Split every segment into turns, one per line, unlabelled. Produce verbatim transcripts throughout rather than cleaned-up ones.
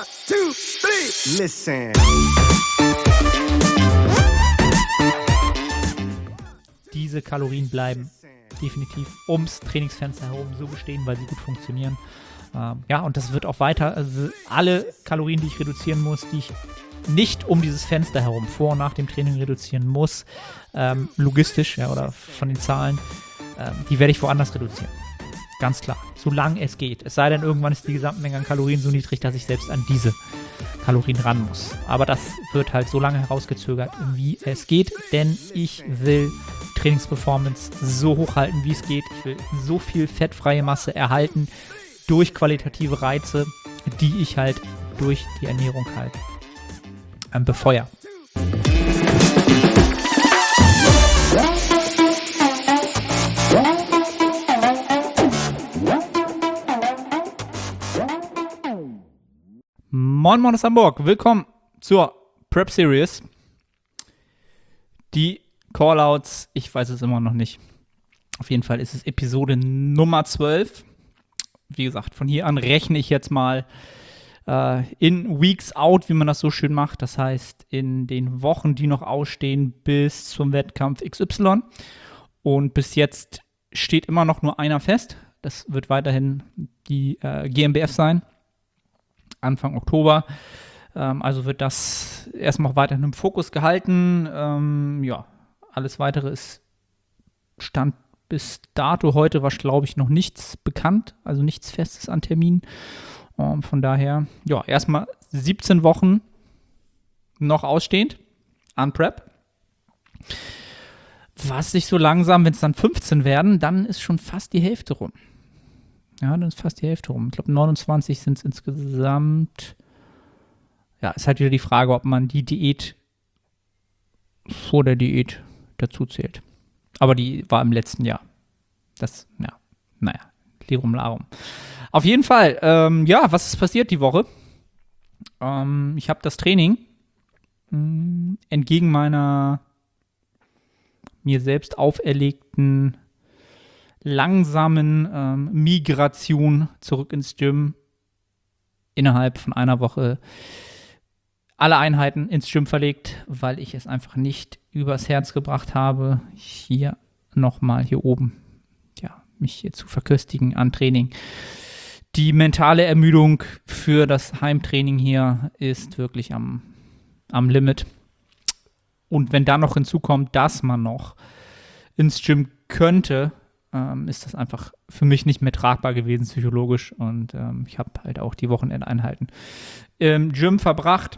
One, two, three. Listen.
Diese Kalorien bleiben definitiv ums Trainingsfenster herum so bestehen, weil sie gut funktionieren. Ähm, ja, und das wird auch weiter, also alle Kalorien, die ich reduzieren muss, die ich nicht um dieses Fenster herum vor und nach dem Training reduzieren muss, ähm, logistisch, ja, oder von den Zahlen, ähm, die werde ich woanders reduzieren. Ganz klar, solange es geht. Es sei denn, irgendwann ist die Gesamtmenge an Kalorien so niedrig, dass ich selbst an diese Kalorien ran muss. Aber das wird halt so lange herausgezögert, wie es geht, denn ich will Trainingsperformance so hoch halten, wie es geht. Ich will so viel fettfreie Masse erhalten durch qualitative Reize, die ich halt durch die Ernährung halt ähm, befeuere. Moin Moin aus Hamburg, willkommen zur Prep Series. Die Callouts, ich weiß es immer noch nicht. Auf jeden Fall ist es Episode Nummer zwölf. Wie gesagt, von hier an rechne ich jetzt mal äh, in Weeks out, wie man das so schön macht. Das heißt, in den Wochen, die noch ausstehen bis zum Wettkampf X Y. Und bis jetzt steht immer noch nur einer fest. Das wird weiterhin die äh, G M B F sein. Anfang Oktober. Ähm, also wird das erstmal weiterhin im Fokus gehalten. Ähm, ja, alles Weitere ist Stand bis dato. Heute war, glaube ich, noch nichts bekannt, also nichts Festes an Terminen. Ähm, von daher, ja, erstmal siebzehn Wochen noch ausstehend an Prep. Was sich so langsam, wenn es dann fünfzehn werden, dann ist schon fast die Hälfte rum. Ja, dann ist fast die Hälfte rum. Ich glaube, neunundzwanzig sind es insgesamt. Ja, ist halt wieder die Frage, ob man die Diät vor der Diät dazu zählt. Aber die war im letzten Jahr. Das, ja, naja, Lirum Larum. Auf jeden Fall, ähm, ja, was ist passiert die Woche? Ähm, ich habe das Training mh, entgegen meiner mir selbst auferlegten langsamen ähm, Migration zurück ins Gym innerhalb von einer Woche alle Einheiten ins Gym verlegt, weil ich es einfach nicht übers Herz gebracht habe, hier nochmal hier oben, ja, mich hier zu verköstigen an Training. Die mentale Ermüdung für das Heimtraining hier ist wirklich am, am Limit. Und wenn dann noch hinzukommt, dass man noch ins Gym könnte, ähm, ist das einfach für mich nicht mehr tragbar gewesen psychologisch. Und ähm, ich habe halt auch die Wochenendeinheiten im Gym verbracht,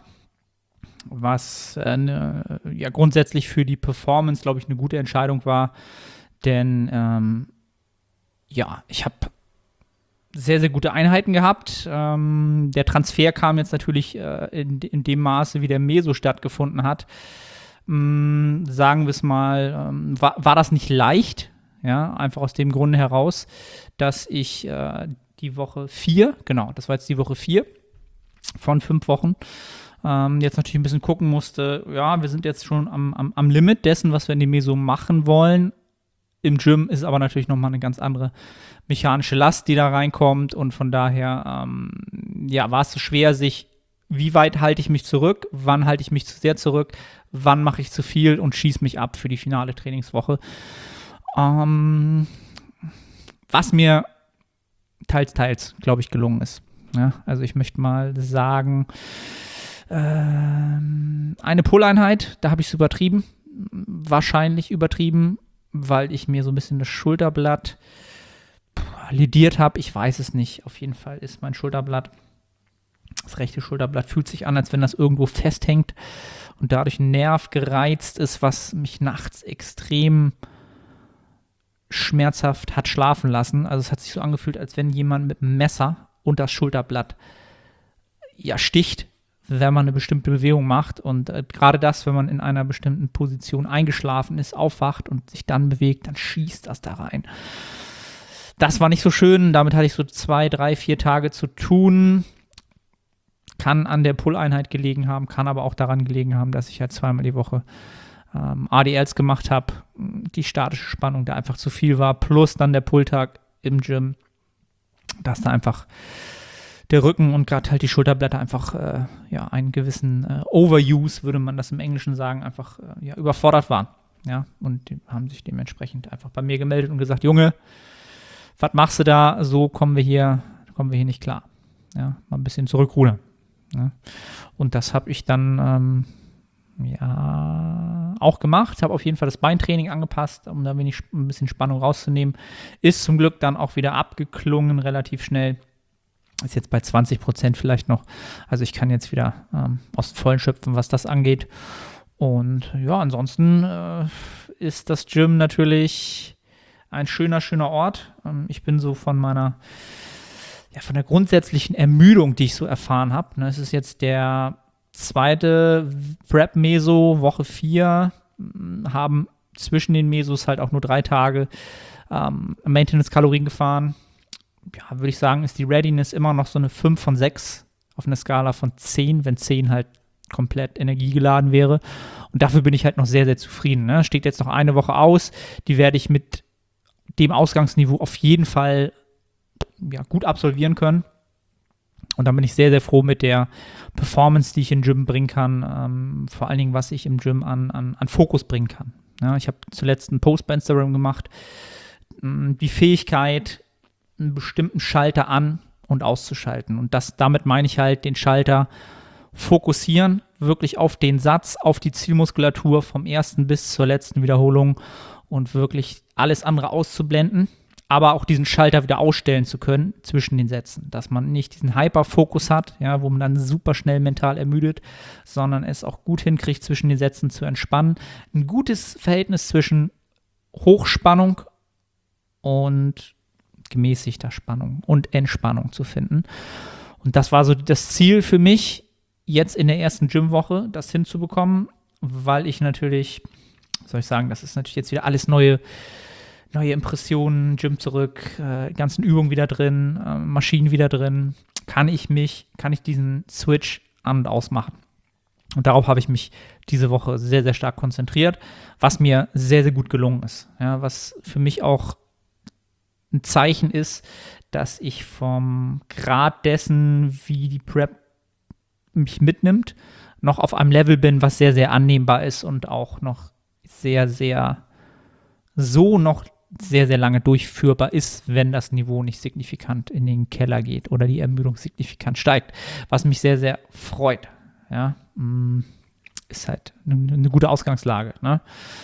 was äh, ne, ja grundsätzlich für die Performance, glaube ich, eine gute Entscheidung war. Denn ähm, ja, ich habe sehr, sehr gute Einheiten gehabt. Ähm, der Transfer kam jetzt natürlich äh, in, in dem Maße, wie der Meso stattgefunden hat. Ähm, sagen wir es mal, ähm, war, war das nicht leicht. Ja, einfach aus dem Grunde heraus, dass ich äh, die Woche vier, genau, das war jetzt die Woche vier von fünf Wochen, ähm, jetzt natürlich ein bisschen gucken musste, ja, wir sind jetzt schon am, am, am Limit dessen, was wir in dem Meso machen wollen. Im Gym ist aber natürlich nochmal eine ganz andere mechanische Last, die da reinkommt und von daher, ähm, ja, war es so schwer, sich, wie weit halte ich mich zurück, wann halte ich mich zu sehr zurück, wann mache ich zu viel und schieße mich ab für die finale Trainingswoche. Um, was mir teils, teils, glaube ich, gelungen ist. Ja, also ich möchte mal sagen, ähm, eine Pull-Einheit, da habe ich es übertrieben, wahrscheinlich übertrieben, weil ich mir so ein bisschen das Schulterblatt lediert habe. Ich weiß es nicht. Auf jeden Fall ist mein Schulterblatt, das rechte Schulterblatt fühlt sich an, als wenn das irgendwo festhängt und dadurch ein Nerv gereizt ist, was mich nachts extrem schmerzhaft hat schlafen lassen. Also es hat sich so angefühlt, als wenn jemand mit einem Messer unter das Schulterblatt ja sticht, wenn man eine bestimmte Bewegung macht. Und äh, gerade das, wenn man in einer bestimmten Position eingeschlafen ist, aufwacht und sich dann bewegt, dann schießt das da rein. Das war nicht so schön. Damit hatte ich so zwei, drei, vier Tage zu tun. Kann an der Pull-Einheit gelegen haben, kann aber auch daran gelegen haben, dass ich halt zweimal die Woche ähm, A D Ls gemacht habe, die statische Spannung da einfach zu viel war, plus dann der Pulltag im Gym, dass da einfach der Rücken und gerade halt die Schulterblätter einfach äh, ja, einen gewissen äh, Overuse, würde man das im Englischen sagen, einfach äh, ja, überfordert waren. Ja, und die haben sich dementsprechend einfach bei mir gemeldet und gesagt, Junge, was machst du da? So kommen wir hier, kommen wir hier nicht klar. Ja, mal ein bisschen zurückrudern. Ja. Und das habe ich dann ähm, ja auch gemacht. Habe auf jeden Fall das Beintraining angepasst, um da wenig, ein bisschen Spannung rauszunehmen. Ist zum Glück dann auch wieder abgeklungen, relativ schnell. Ist jetzt bei zwanzig Prozent vielleicht noch. Also ich kann jetzt wieder ähm, aus dem Vollen schöpfen, was das angeht. Und ja, ansonsten äh, ist das Gym natürlich ein schöner, schöner Ort. Ähm, ich bin so von meiner, ja, von der grundsätzlichen Ermüdung, die ich so erfahren habe. Ne, es ist jetzt der zweite Prep-Meso, Woche vier, haben zwischen den Mesos halt auch nur drei Tage ähm, Maintenance-Kalorien gefahren. Ja, würde ich sagen, ist die Readiness immer noch so eine fünf von sechs auf einer Skala von zehn, wenn zehn halt komplett energiegeladen wäre. Und dafür bin ich halt noch sehr, sehr zufrieden. Ne? Steht jetzt noch eine Woche aus. Die werde ich mit dem Ausgangsniveau auf jeden Fall ja, gut absolvieren können. Und dann bin ich sehr, sehr froh mit der Performance, die ich im Gym bringen kann. Ähm, vor allen Dingen, was ich im Gym an, an, an Fokus bringen kann. Ja, ich habe zuletzt einen Post bei Instagram gemacht. Die Fähigkeit, einen bestimmten Schalter an- und auszuschalten. Und das, damit meine ich halt den Schalter fokussieren, wirklich auf den Satz, auf die Zielmuskulatur vom ersten bis zur letzten Wiederholung und wirklich alles andere auszublenden, aber auch diesen Schalter wieder ausstellen zu können zwischen den Sätzen, dass man nicht diesen Hyperfokus hat, ja, wo man dann super schnell mental ermüdet, sondern es auch gut hinkriegt, zwischen den Sätzen zu entspannen. Ein gutes Verhältnis zwischen Hochspannung und gemäßigter Spannung und Entspannung zu finden. Und das war so das Ziel für mich, jetzt in der ersten Gymwoche das hinzubekommen, weil ich natürlich, soll ich sagen, das ist natürlich jetzt wieder alles neue, neue Impressionen, Gym zurück, äh, ganzen Übungen wieder drin, äh, Maschinen wieder drin, kann ich mich, kann ich diesen Switch an- und ausmachen. Und darauf habe ich mich diese Woche sehr, sehr stark konzentriert, was mir sehr, sehr gut gelungen ist. Ja, was für mich auch ein Zeichen ist, dass ich vom Grad dessen, wie die Prep mich mitnimmt, noch auf einem Level bin, was sehr, sehr annehmbar ist und auch noch sehr, sehr so noch sehr, sehr lange durchführbar ist, wenn das Niveau nicht signifikant in den Keller geht oder die Ermüdung signifikant steigt, was mich sehr, sehr freut. Ja, ist halt eine, eine gute Ausgangslage. Ne?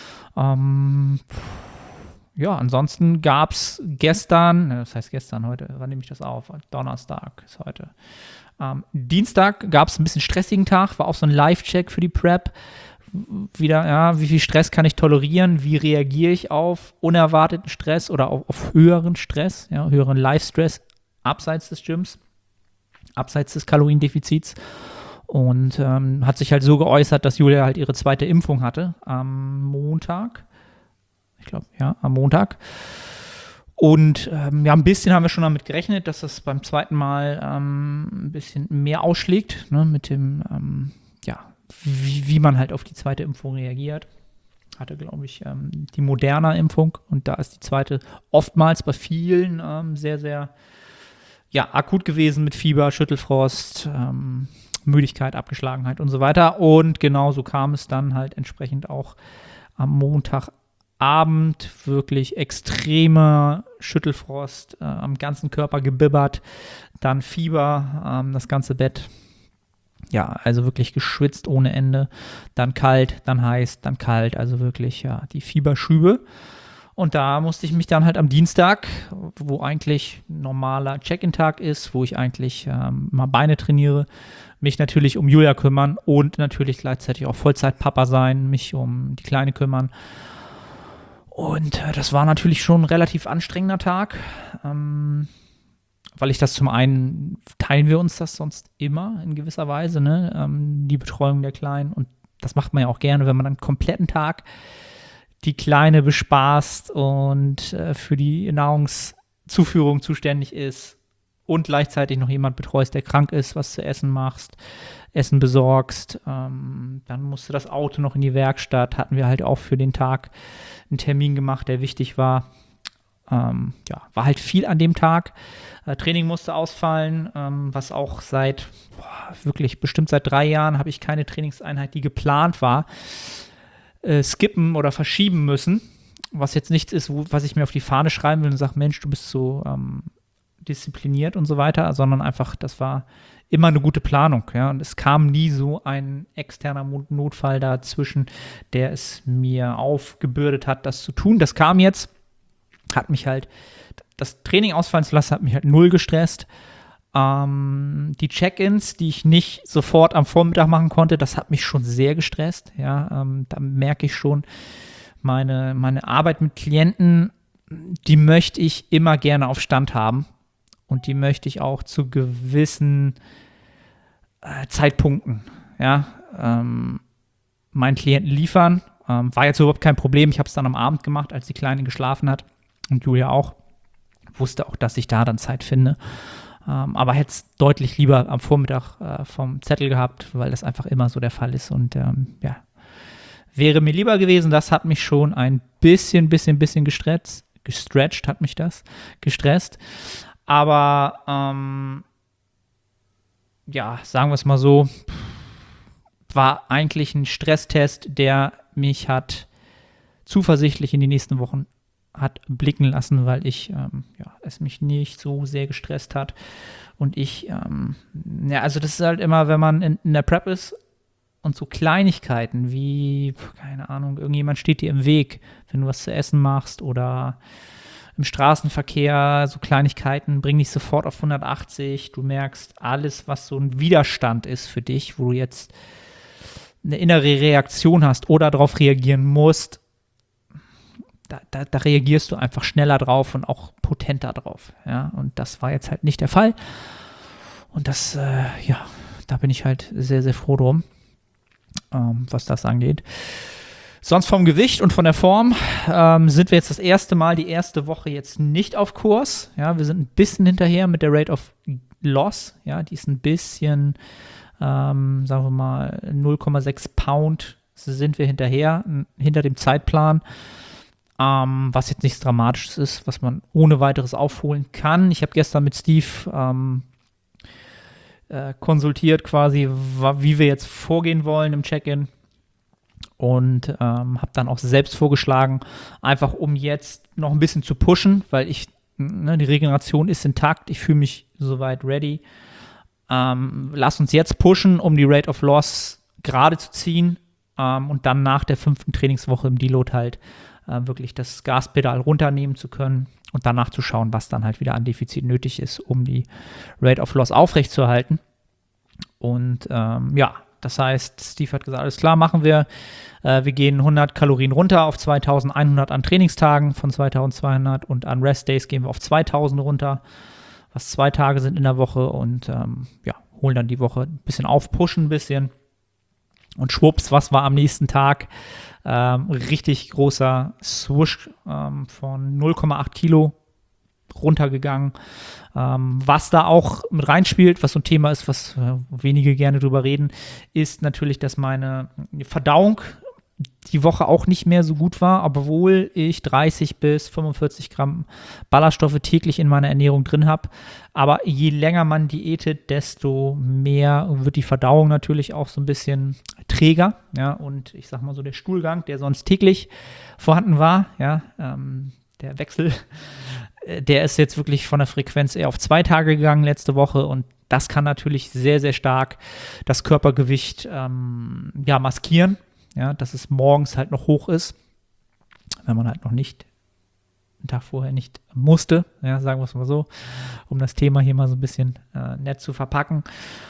Ähm, ja, ansonsten gab es gestern, das heißt gestern, heute, wann nehme ich das auf? Donnerstag ist heute. Ähm, Dienstag gab es ein bisschen stressigen Tag, war auch so ein Live-Check für die Prep. Wieder, ja, wie viel Stress kann ich tolerieren? Wie reagiere ich auf unerwarteten Stress oder auf, auf höheren Stress, ja, höheren Live-Stress abseits des Gyms, abseits des Kaloriendefizits? Und ähm, hat sich halt so geäußert, dass Julia halt ihre zweite Impfung hatte am Montag. Ich glaube, ja, am Montag. Und ähm, ja, ein bisschen haben wir schon damit gerechnet, dass das beim zweiten Mal ähm, ein bisschen mehr ausschlägt, ne, mit dem, ähm, ja, wie, wie man halt auf die zweite Impfung reagiert. Hatte, glaube ich, ähm, die Moderna-Impfung und da ist die zweite oftmals bei vielen ähm, sehr, sehr, ja, akut gewesen mit Fieber, Schüttelfrost, ähm, Müdigkeit, Abgeschlagenheit und so weiter. Und genauso kam es dann halt entsprechend auch am Montagabend, wirklich extremer Schüttelfrost, äh, am ganzen Körper gebibbert, dann Fieber, ähm, das ganze Bett, ja, also wirklich geschwitzt ohne Ende, dann kalt, dann heiß, dann kalt, also wirklich, ja, die Fieberschübe. Und da musste ich mich dann halt am Dienstag, wo eigentlich normaler Check-in-Tag ist, wo ich eigentlich ähm, mal Beine trainiere, mich natürlich um Julia kümmern und natürlich gleichzeitig auch Vollzeit-Papa sein, mich um die Kleine kümmern. Und äh, das war natürlich schon ein relativ anstrengender Tag, ähm, weil ich das zum einen, teilen wir uns das sonst immer in gewisser Weise, ne? ähm, die Betreuung der Kleinen. Und das macht man ja auch gerne, wenn man einen kompletten Tag die Kleine bespaßt und äh, für die Nahrungszuführung zuständig ist und gleichzeitig noch jemand betreust, der krank ist, was zu essen machst, Essen besorgst. Ähm, dann musste das Auto noch in die Werkstatt, hatten wir halt auch für den Tag einen Termin gemacht, der wichtig war. Ähm, ja, war halt viel an dem Tag. Äh, Training musste ausfallen, ähm, was auch seit, boah, wirklich bestimmt seit drei Jahren habe ich keine Trainingseinheit, die geplant war, äh, skippen oder verschieben müssen. Was jetzt nichts ist, wo, was ich mir auf die Fahne schreiben will und sage, Mensch, du bist so ähm, diszipliniert und so weiter, sondern einfach, das war immer eine gute Planung, ja, und es kam nie so ein externer Notfall dazwischen, der es mir aufgebürdet hat, das zu tun. Das kam jetzt, hat mich halt, das Training ausfallen zu lassen, hat mich halt null gestresst. Ähm, die Check-ins, die ich nicht sofort am Vormittag machen konnte, das hat mich schon sehr gestresst, ja, ähm, da merke ich schon, meine, meine Arbeit mit Klienten, die möchte ich immer gerne auf Stand haben. Und die möchte ich auch zu gewissen äh, Zeitpunkten, ja, ähm, meinen Klienten liefern. Ähm, war jetzt überhaupt kein Problem. Ich habe es dann am Abend gemacht, als die Kleine geschlafen hat. Und Julia auch. Wusste auch, dass ich da dann Zeit finde. Ähm, aber hätte es deutlich lieber am Vormittag äh, vom Zettel gehabt, weil das einfach immer so der Fall ist. Und ähm, ja, wäre mir lieber gewesen. Das hat mich schon ein bisschen, bisschen, bisschen gestretzt. Gestretched hat mich das. Gestresst. Aber, ähm, ja, sagen wir es mal so, war eigentlich ein Stresstest, der mich hat zuversichtlich in die nächsten Wochen hat blicken lassen, weil ich, ähm, ja, es mich nicht so sehr gestresst hat. Und ich, ähm, ja, also das ist halt immer, wenn man in, in der Prep ist und so Kleinigkeiten wie, keine Ahnung, irgendjemand steht dir im Weg, wenn du was zu essen machst oder im Straßenverkehr, so Kleinigkeiten, bring dich sofort auf hundertachtzig. Du merkst, alles, was so ein Widerstand ist für dich, wo du jetzt eine innere Reaktion hast oder darauf reagieren musst, da, da, da reagierst du einfach schneller drauf und auch potenter drauf. Ja? Und das war jetzt halt nicht der Fall. Und das, äh, ja, da bin ich halt sehr, sehr froh drum, ähm, was das angeht. Sonst vom Gewicht und von der Form ähm, sind wir jetzt das erste Mal die erste Woche jetzt nicht auf Kurs. Ja, wir sind ein bisschen hinterher mit der Rate of Loss. Ja, die ist ein bisschen, ähm, sagen wir mal, null Komma sechs Pound sind wir hinterher, hinter dem Zeitplan. Ähm, was jetzt nichts Dramatisches ist, was man ohne weiteres aufholen kann. Ich habe gestern mit Steve ähm, äh, konsultiert quasi, wie wir jetzt vorgehen wollen im Check-in. Und ähm, habe dann auch selbst vorgeschlagen, einfach um jetzt noch ein bisschen zu pushen, weil ich, ne, die Regeneration ist intakt, ich fühle mich soweit ready. Ähm, lass uns jetzt pushen, um die Rate of Loss gerade zu ziehen ähm, und dann nach der fünften Trainingswoche im Deload halt äh, wirklich das Gaspedal runternehmen zu können und danach zu schauen, was dann halt wieder an Defizit nötig ist, um die Rate of Loss aufrechtzuerhalten. Und ähm, ja, das heißt, Steve hat gesagt, alles klar, machen wir. Äh, wir gehen hundert Kalorien runter auf zweitausendeinhundert an Trainingstagen von zweitausendzweihundert und an Rest-Days gehen wir auf zweitausend runter, was zwei Tage sind in der Woche und ähm, ja, holen dann die Woche ein bisschen auf, pushen ein bisschen und schwupps, was war am nächsten Tag? Ähm, richtig großer Swoosh ähm, von null Komma acht Kilo runtergegangen. Ähm, was da auch mit reinspielt, was so ein Thema ist, was äh, wenige gerne drüber reden, ist natürlich, dass meine Verdauung die Woche auch nicht mehr so gut war, obwohl ich dreißig bis fünfundvierzig Gramm Ballaststoffe täglich in meiner Ernährung drin habe. Aber je länger man diätet, desto mehr wird die Verdauung natürlich auch so ein bisschen träger. Ja, und ich sag mal so, der Stuhlgang, der sonst täglich vorhanden war, ja, ähm, der Wechsel, der ist jetzt wirklich von der Frequenz eher auf zwei Tage gegangen letzte Woche und das kann natürlich sehr, sehr stark das Körpergewicht ähm, ja, maskieren, ja, dass es morgens halt noch hoch ist, wenn man halt noch nicht, einen Tag vorher nicht musste, ja, sagen wir es mal so, um das Thema hier mal so ein bisschen äh, nett zu verpacken.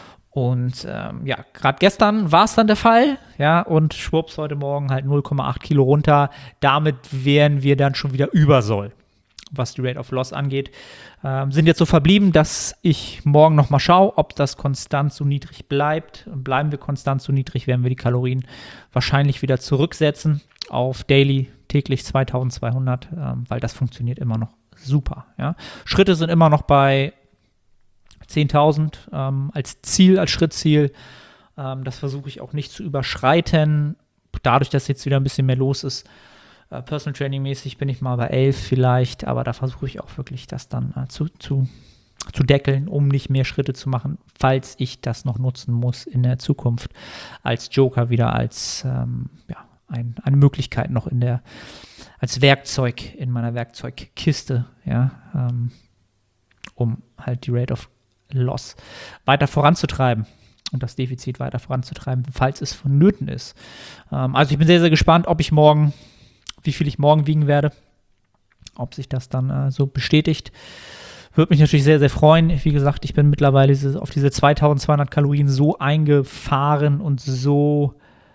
Und ähm, ja, gerade gestern war es dann der Fall, ja, und schwupps, heute Morgen halt null Komma acht Kilo runter. Damit wären wir dann schon wieder über Soll, was die Rate of Loss angeht. Ähm, sind jetzt so verblieben, dass ich morgen nochmal schaue, ob das konstant so niedrig bleibt. Bleiben wir konstant so niedrig, werden wir die Kalorien wahrscheinlich wieder zurücksetzen auf Daily, täglich zweitausendzweihundert, ähm, weil das funktioniert immer noch super. Ja. Schritte sind immer noch bei zehntausend ähm, als Ziel, als Schrittziel. Ähm, das versuche ich auch nicht zu überschreiten. Dadurch, dass jetzt wieder ein bisschen mehr los ist, Äh, Personal Training mäßig bin ich mal bei elf vielleicht, aber da versuche ich auch wirklich das dann äh, zu, zu, zu deckeln, um nicht mehr Schritte zu machen, falls ich das noch nutzen muss in der Zukunft als Joker wieder als ähm, ja, ein, eine Möglichkeit noch in der als Werkzeug in meiner Werkzeugkiste, ja, ähm, um halt die Rate of Loss weiter voranzutreiben und das Defizit weiter voranzutreiben, falls es vonnöten ist. Ähm, also ich bin sehr, sehr gespannt, ob ich morgen, wie viel ich morgen wiegen werde, ob sich das dann äh, so bestätigt. Würde mich natürlich sehr, sehr freuen. Wie gesagt, ich bin mittlerweile diese, auf diese zweitausendzweihundert Kalorien so eingefahren und so,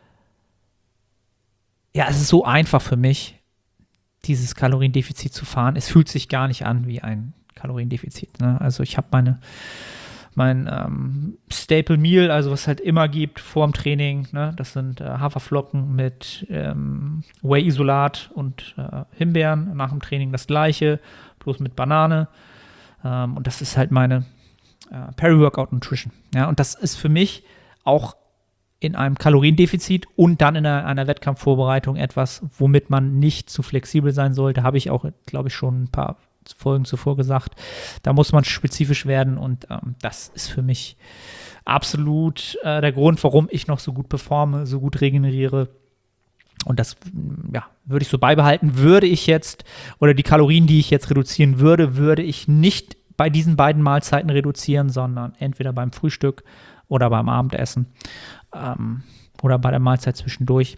ja, es ist so einfach für mich, dieses Kaloriendefizit zu fahren. Es fühlt sich gar nicht an wie ein Kaloriendefizit. Ne? Also ich habe meine mein ähm, Staple Meal, also was es halt immer gibt vor dem Training, ne? Das sind äh, Haferflocken mit ähm, Whey-Isolat und äh, Himbeeren. Nach dem Training das gleiche, bloß mit Banane. Ähm, und das ist halt meine äh, Peri-Workout Nutrition. Ja? Und das ist für mich auch in einem Kaloriendefizit und dann in einer, einer Wettkampfvorbereitung etwas, womit man nicht zu flexibel sein sollte. Habe ich auch, glaube ich, schon ein paar Folgen zuvor gesagt. Da muss man spezifisch werden und ähm, das ist für mich absolut äh, der Grund, warum ich noch so gut performe, so gut regeneriere. Und das ja, würde ich so beibehalten. Würde ich jetzt, oder die Kalorien, die ich jetzt reduzieren würde, würde ich nicht bei diesen beiden Mahlzeiten reduzieren, sondern entweder beim Frühstück oder beim Abendessen ähm, oder bei der Mahlzeit zwischendurch.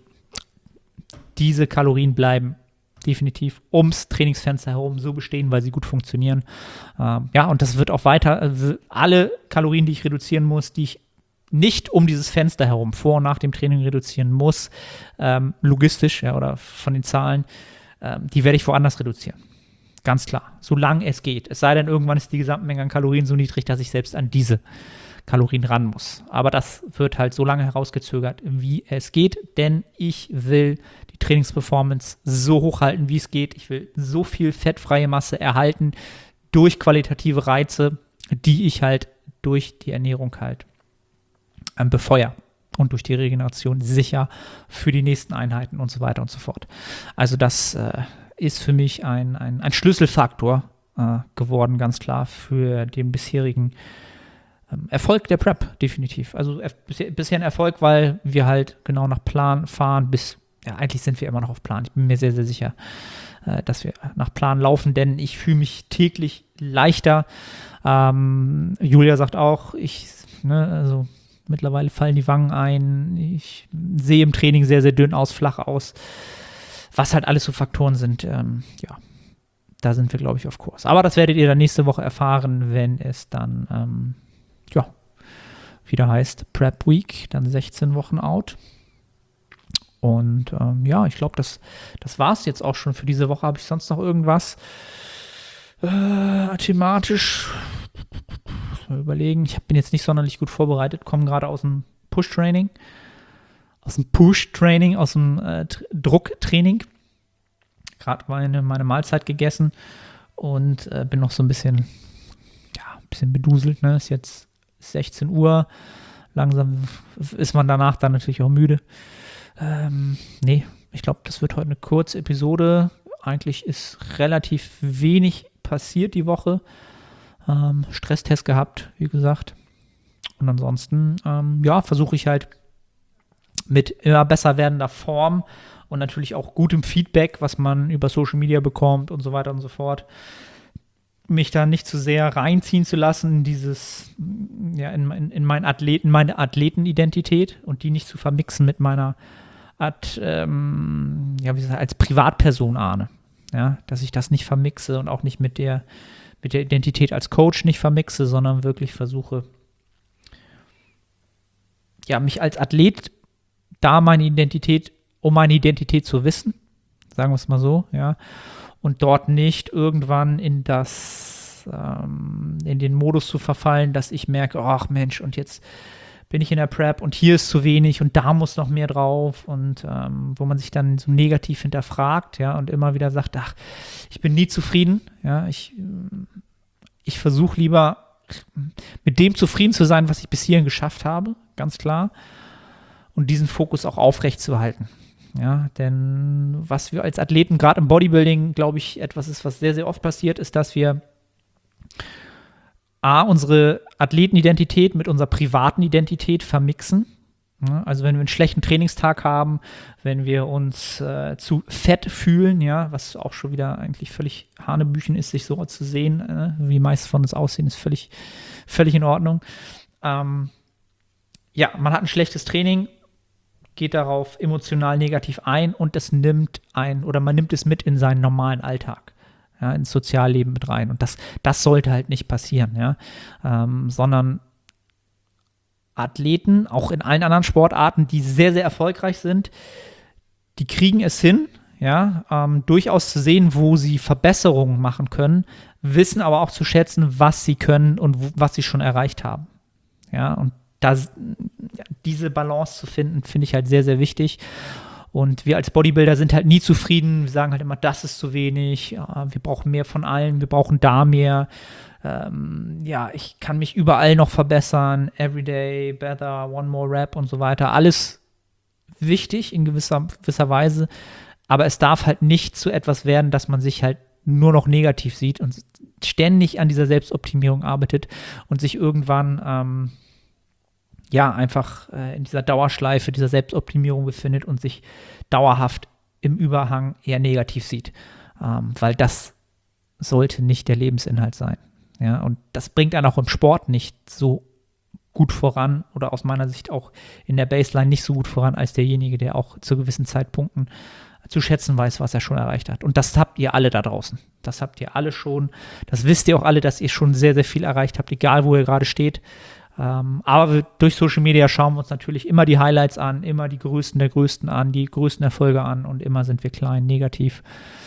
Diese Kalorien bleiben definitiv ums Trainingsfenster herum so bestehen, weil sie gut funktionieren. Ähm, ja, und das wird auch weiter, also alle Kalorien, die ich reduzieren muss, die ich nicht um dieses Fenster herum vor und nach dem Training reduzieren muss, ähm, logistisch, ja, oder von den Zahlen, ähm, die werde ich woanders reduzieren. Ganz klar, solange es geht. Es sei denn, irgendwann ist die Gesamtmenge an Kalorien so niedrig, dass ich selbst an diese Kalorien ran muss. Aber das wird halt so lange herausgezögert, wie es geht, denn ich will die Trainingsperformance so hoch halten, wie es geht. Ich will so viel fettfreie Masse erhalten durch qualitative Reize, die ich halt durch die Ernährung halt ähm, befeuere und durch die Regeneration sicher für die nächsten Einheiten und so weiter und so fort. Also das äh, ist für mich ein, ein, ein Schlüsselfaktor äh, geworden, ganz klar, für den bisherigen Erfolg der Prep, definitiv. Also bisher ein Erfolg, weil wir halt genau nach Plan fahren, bis, ja, eigentlich sind wir immer noch auf Plan. Ich bin mir sehr, sehr sicher, äh, dass wir nach Plan laufen, denn ich fühle mich täglich leichter. Ähm, Julia sagt auch, ich, ne, also mittlerweile fallen die Wangen ein, ich sehe im Training sehr, sehr dünn aus, flach aus. Was halt alles so Faktoren sind, ähm, ja, da sind wir, glaube ich, auf Kurs. Aber das werdet ihr dann nächste Woche erfahren, wenn es dann, ähm, ja, wieder heißt Prep Week, dann sechzehn Wochen out. Und ähm, ja, ich glaube, das, das war es jetzt auch schon für diese Woche. Habe ich sonst noch irgendwas äh, thematisch? Muss mal überlegen. Ich bin jetzt nicht sonderlich gut vorbereitet, komme gerade aus dem Push-Training. Aus dem Push-Training, aus dem äh, Drucktraining. Gerade meine, meine Mahlzeit gegessen und äh, bin noch so ein bisschen, ja, ein bisschen beduselt. Ne? Ist jetzt sechzehn Uhr, langsam ist man danach dann natürlich auch müde. Ähm, nee, ich glaube, das wird heute eine kurze Episode. Eigentlich ist relativ wenig passiert die Woche. Ähm, Stresstest gehabt, wie gesagt. Und ansonsten, ähm, ja, versuche ich halt mit immer besser werdender Form und natürlich auch gutem Feedback, was man über Social Media bekommt und so weiter und so fort, mich da nicht zu sehr reinziehen zu lassen in dieses, ja, in, in, in mein Athleten, meine Athletenidentität und die nicht zu vermixen mit meiner Art, ähm, ja, wie gesagt, als Privatperson ahne. Ja, dass ich das nicht vermixe und auch nicht mit der, mit der Identität als Coach nicht vermixe, sondern wirklich versuche, ja, mich als Athlet, da meine Identität, um meine Identität zu wissen, sagen wir es mal so, ja, und dort nicht irgendwann in das, ähm, in den Modus zu verfallen, dass ich merke, ach Mensch, und jetzt bin ich in der Prep und hier ist zu wenig und da muss noch mehr drauf und ähm, wo man sich dann so negativ hinterfragt, ja, und immer wieder sagt, ach, ich bin nie zufrieden, ja, ich, ich versuche lieber mit dem zufrieden zu sein, was ich bis hierhin geschafft habe, ganz klar, und diesen Fokus auch aufrecht zu halten. Ja, denn was wir als Athleten, gerade im Bodybuilding, glaube ich, etwas ist, was sehr, sehr oft passiert, ist, dass wir A, unsere Athletenidentität mit unserer privaten Identität vermixen. Ja, also wenn wir einen schlechten Trainingstag haben, wenn wir uns äh, zu fett fühlen, ja, was auch schon wieder eigentlich völlig Hanebüchen ist, sich so zu sehen, äh, wie die meisten von uns aussehen, ist völlig, völlig in Ordnung. Ähm, ja, man hat ein schlechtes Training, geht darauf emotional negativ ein und es nimmt ein, oder man nimmt es mit in seinen normalen Alltag, ja, ins Sozialleben mit rein. Und das, das sollte halt nicht passieren, ja, ähm, sondern Athleten, auch in allen anderen Sportarten, die sehr, sehr erfolgreich sind, die kriegen es hin, ja, ähm, durchaus zu sehen, wo sie Verbesserungen machen können, wissen aber auch zu schätzen, was sie können und wo, was sie schon erreicht haben. Ja, und das, ja, diese Balance zu finden, finde ich halt sehr, sehr wichtig. Und wir als Bodybuilder sind halt nie zufrieden. Wir sagen halt immer, das ist zu wenig, ja, wir brauchen mehr von allen, wir brauchen da mehr. Ähm, ja, ich kann mich überall noch verbessern. Everyday, better, one more rep und so weiter. Alles wichtig in gewisser, gewisser Weise. Aber es darf halt nicht zu etwas werden, dass man sich halt nur noch negativ sieht und ständig an dieser Selbstoptimierung arbeitet und sich irgendwann ähm, ja, einfach äh, in dieser Dauerschleife, dieser Selbstoptimierung befindet und sich dauerhaft im Überhang eher negativ sieht. Ähm, weil das sollte nicht der Lebensinhalt sein. Ja, und das bringt einen auch im Sport nicht so gut voran oder aus meiner Sicht auch in der Baseline nicht so gut voran als derjenige, der auch zu gewissen Zeitpunkten zu schätzen weiß, was er schon erreicht hat. Und das habt ihr alle da draußen. Das habt ihr alle schon. Das wisst ihr auch alle, dass ihr schon sehr, sehr viel erreicht habt, egal wo ihr gerade steht. Ähm, aber wir, durch Social Media schauen wir uns natürlich immer die Highlights an, immer die Größten der Größten an, die größten Erfolge an und immer sind wir klein, negativ.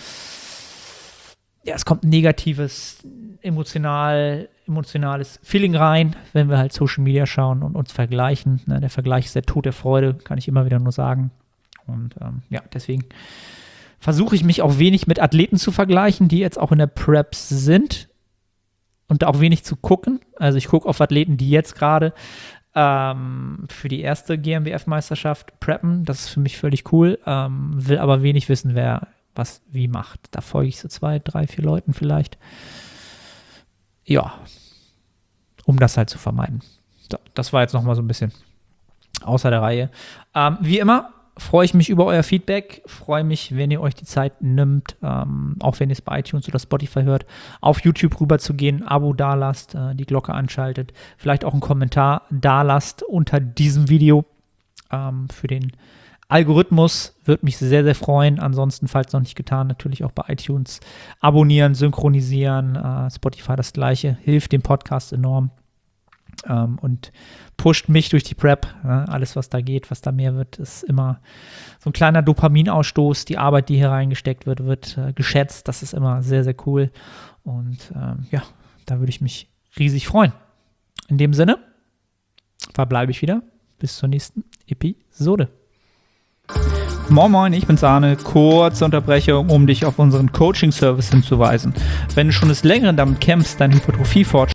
Ja, es kommt ein negatives, emotional, emotionales Feeling rein, wenn wir halt Social Media schauen und uns vergleichen. Ne, der Vergleich ist der Tod der Freude, kann ich immer wieder nur sagen. Und ähm, ja, deswegen versuche ich mich auch wenig mit Athleten zu vergleichen, die jetzt auch in der Prep sind. Und auch wenig zu gucken. Also ich gucke auf Athleten, die jetzt gerade ähm, für die erste G M B F-Meisterschaft preppen. Das ist für mich völlig cool. Ähm, will aber wenig wissen, wer was wie macht. Da folge ich so zwei, drei, vier Leuten vielleicht. Ja, um das halt zu vermeiden. So, das war jetzt nochmal so ein bisschen außer der Reihe. Ähm, wie immer freue ich mich über euer Feedback, freue mich, wenn ihr euch die Zeit nimmt, ähm, auch wenn ihr es bei iTunes oder Spotify hört, auf YouTube rüber zu gehen, Abo dalasst, äh, die Glocke anschaltet, vielleicht auch einen Kommentar dalasst unter diesem Video ähm, für den Algorithmus, würde mich sehr, sehr freuen. Ansonsten, falls noch nicht getan, natürlich auch bei iTunes abonnieren, synchronisieren, äh, Spotify das gleiche, hilft dem Podcast enorm. Um, und pusht mich durch die Prep. Ja, alles, was da geht, was da mehr wird, ist immer so ein kleiner Dopaminausstoß. Die Arbeit, die hier reingesteckt wird, wird äh, geschätzt. Das ist immer sehr, sehr cool. Und ähm, ja, da würde ich mich riesig freuen. In dem Sinne verbleibe ich wieder. Bis zur nächsten Episode. Moin Moin, ich bin's Arne. Kurze Unterbrechung, um dich auf unseren Coaching-Service hinzuweisen. Wenn du schon des Längeren damit kämpfst, dein Hypertrophie-Fortschritt